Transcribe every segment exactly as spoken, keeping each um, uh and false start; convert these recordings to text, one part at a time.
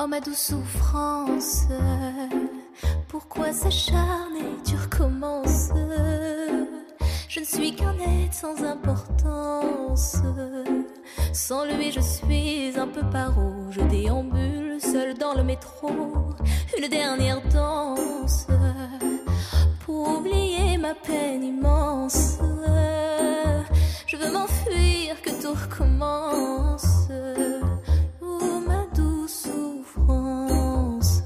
Oh ma douce souffrance, pourquoi s'acharner, tu recommences? Je ne suis qu'un être sans importance. Sans lui je suis un peu paro. Je déambule seul dans le métro. Une dernière danse pour oublier ma peine immense. Je veux m'enfuir, que tout recommence. Oh ma douce souffrance.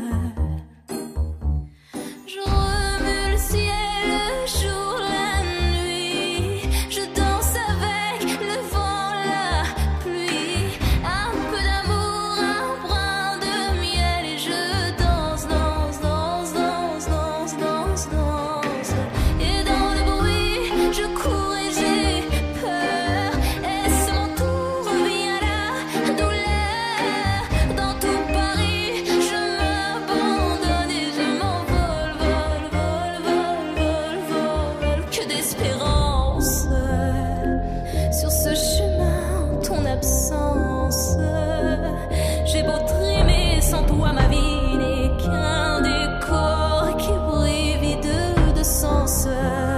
Je remue le ciel, le jour, la nuit. Je danse avec le vent, la pluie. Un peu d'amour, un brin de miel. Et je danse, danse, danse, danse, danse, danse, danse. Et dans le bruit, je cours et j'ai peur. Est-ce mon tour, revient la douleur. Dans tout Paris, je m'abandonne et je m'envole, vol, vol, vol, vol, vol. Que d'espérance sur ce chemin en ton absence. J'ai beau trimer, sans toi ma vie n'est qu'un décor qui brille vide de sens.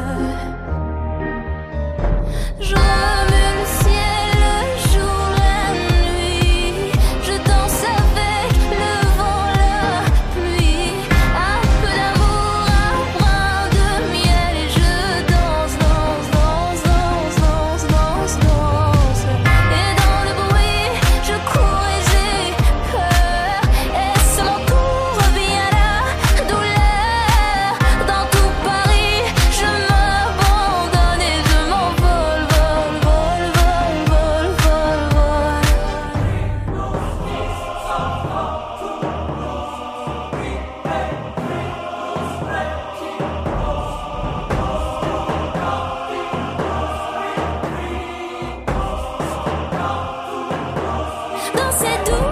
Je remue le ciel, le jour, la nuit. Je danse avec le vent, la pluie. Un peu d'amour, un brin de miel. Et je danse, danse, danse, danse, danse, danse, danse. Et dans le bruit, je cours et j'ai peur. Est-ce mon tour, revient la douleur. Dans tout Paris, je m'abandonne et je m'envole, vol, vol, vol, vol, vol, vol. Dans cette douce